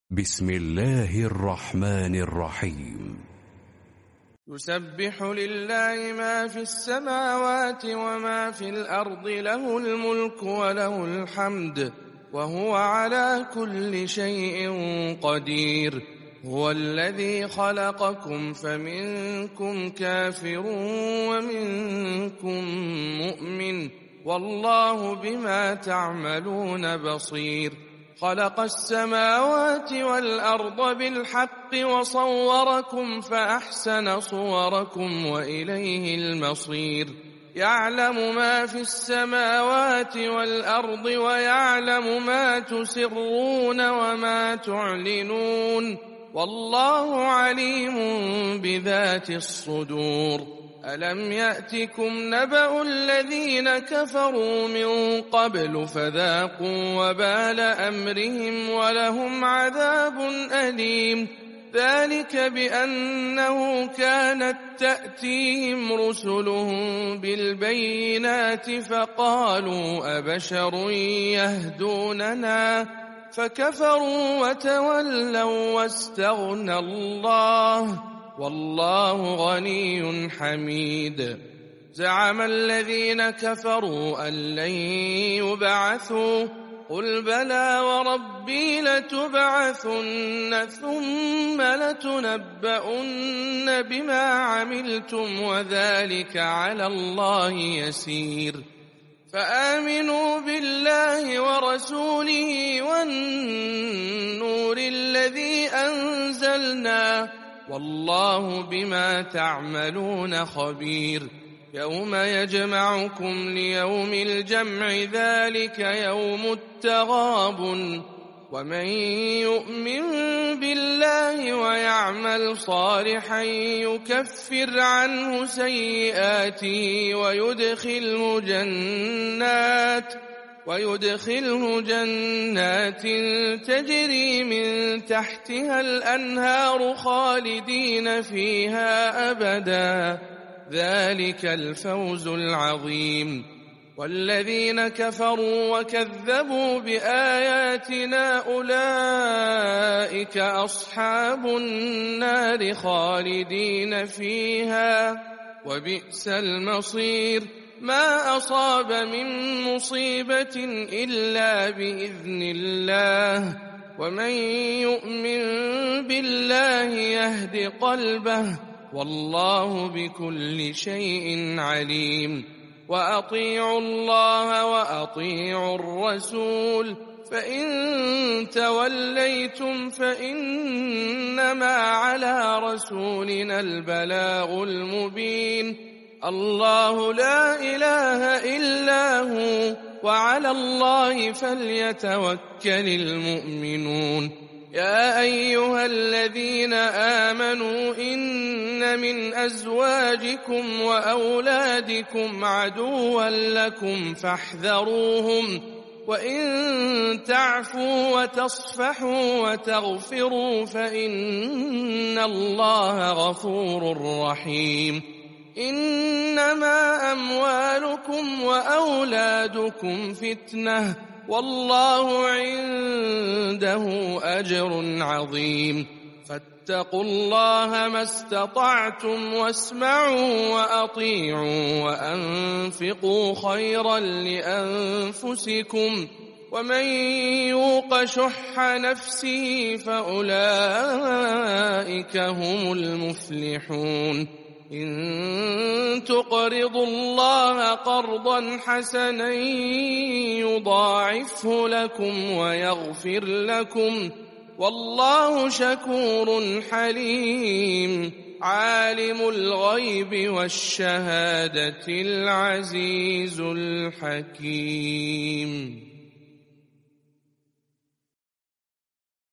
بسم الله الرحمن الرحيم. يسبح لله ما في السماوات وما في الأرض، له الملك وله الحمد وهو على كل شيء قدير. هو الذي خلقكم فمنكم كافر ومنكم مؤمن، والله بما تعملون بصير. خلق السماوات والأرض بالحق وصوركم فأحسن صوركم وإليه المصير. يعلم ما في السماوات والأرض ويعلم ما تسرون وما تعلنون، والله عليم بذات الصدور. ألم يأتكم نبأ الذين كفروا من قبل فذاقوا وبال أمرهم ولهم عذاب أليم. ذلك بأنه كانت تأتيهم رسلهم بالبينات فقالوا أبشر يهدوننا، فكفروا وتولوا واستغنى الله، والله غني حميد. زعم الذين كفروا أن لن يبعثوا، قل بلى وربي لتبعثن ثم لتنبؤن بما عملتم وذلك على الله يسير. فآمنوا بالله ورسوله والنور الذي أنزلنا، والله بما تعملون خبير. يوم يجمعكم ليوم الجمع، ذلك يوم التغابن. ومن يؤمن بالله ويعمل صالحا يكفر عنه سيئاته ويدخله جنات تجري من تحتها الأنهار خالدين فيها أبدا، ذلك الفوز العظيم. والذين كفروا وكذبوا بآياتنا أولئك أصحاب النار خالدين فيها، وبئس المصير. ما أصاب من مصيبة إلا بإذن الله، ومن يؤمن بالله يهد قلبه، والله بكل شيء عليم. وأطيعوا الله وأطيعوا الرسول، فإن توليتم فإنما على رسولنا البلاغ المبين. الله لا إله إلا هو، وعلى الله فليتوكل المؤمنون. يا أيها الذين آمنوا إن من أزواجكم وأولادكم عدوا لكم فاحذروهم، وإن تعفوا وتصفحوا وتغفروا فإن الله غفور رحيم. إنما أموالكم وأولادكم فتنة، والله عنده أجر عظيم. فاتقوا الله ما استطعتم، واسمعوا وأطيعوا وأنفقوا خيرا لأنفسكم، ومن يوق شح نفسه فأولئك هم المفلحون. إن تقرضوا الله قرضا حسنا يضاعفه لكم ويغفر لكم، والله شكور حليم. عالم الغيب والشهادة العزيز الحكيم.